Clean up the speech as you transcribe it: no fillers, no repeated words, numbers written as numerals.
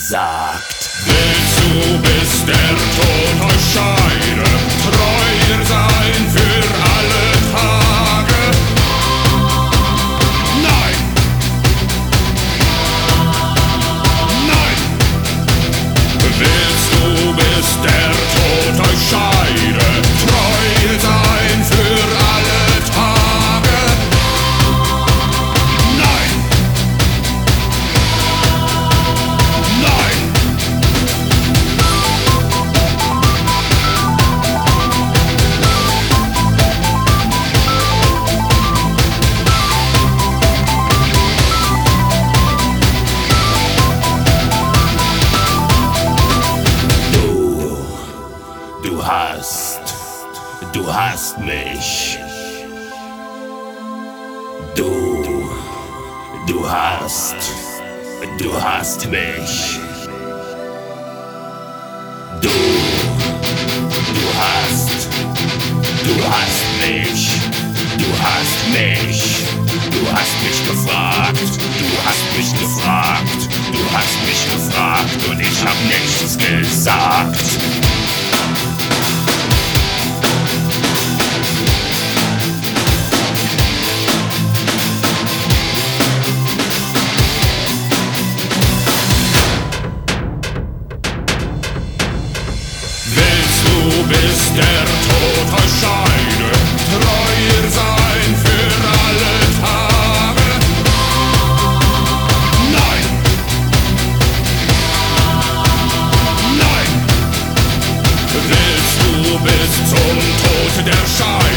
gesagt. Willst du, bis der Tod euch scheide, treuer sein für alle Tage? Nein! Nein! Willst du, bis der Tod euch scheide, treuer sein für alle Tage? Nein! Nein! Du hast mich. Du hast mich. Du hast mich. Du hast mich. Du hast mich gefragt. Du hast mich gefragt. Du hast mich gefragt und ich hab nichts gesagt. Bis der Tod euch scheide, treuer sein für alle Tage? Nein! Nein! Willst du bis zum Tod der Scheide